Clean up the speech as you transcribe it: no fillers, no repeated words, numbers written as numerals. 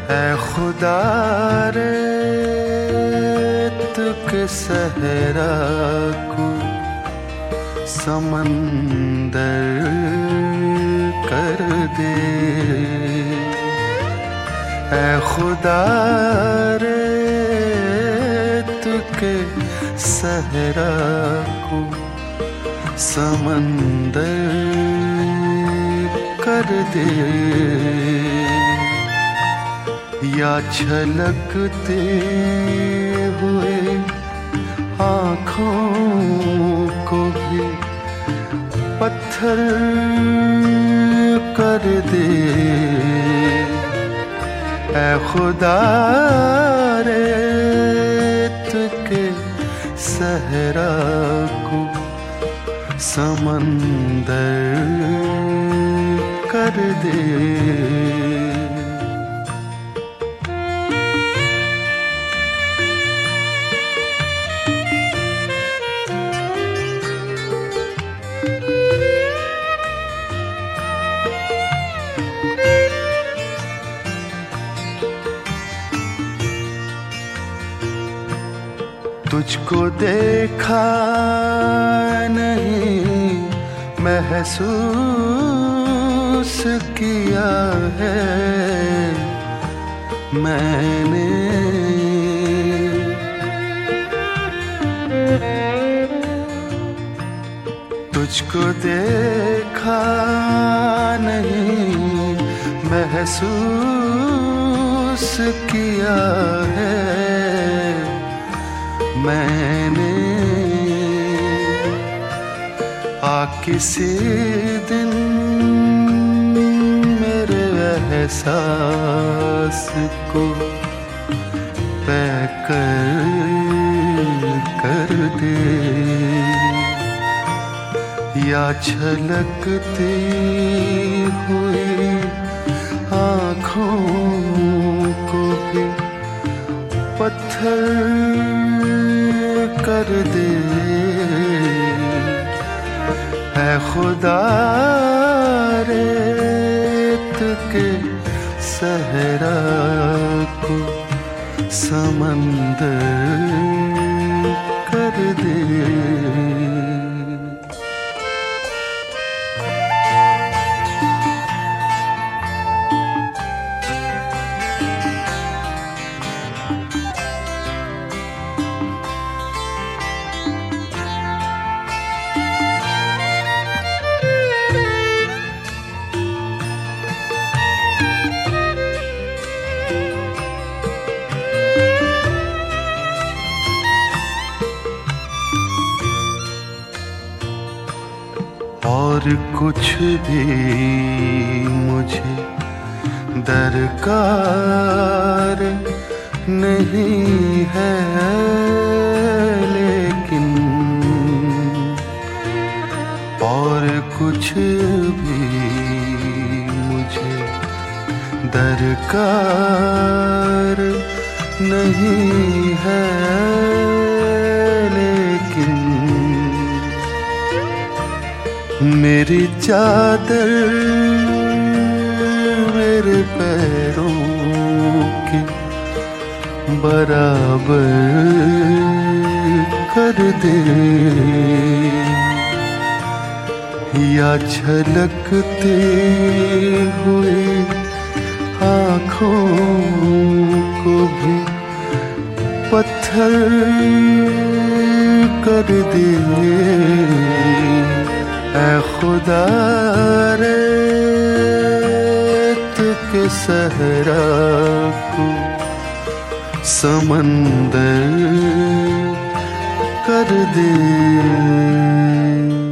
ऐ खुदा रेत के सहरा को समंदर कर दे। ऐ खुदा रेत के सहरा को समंदर कर दे। या छलकते हुए आँखों को भी पत्थर कर दे। ऐ खुदा रेत के सहरा को समंदर कर दे। तुझको देखा नहीं महसूस किया है मैंने। तुझको देखा नहीं महसूस किया है मैंने। किसी दिन मेरे एहसास को पैक कर दे। या छलकती हुई आँखों को भी पत्थर कर दे। ऐ खुदा रेत के सहरा को समंदर कर दे। और कुछ भी मुझे दरकार नहीं है, लेकिन और कुछ भी मुझे दरकार नहीं है, लेकिन मेरी चादर मेरे पैरों के बराबर कर दे। या छलकते हुए आँखों को भी पत्थर कर दे। ऐ खुदा रेत के सहरा को समंदर कर दे।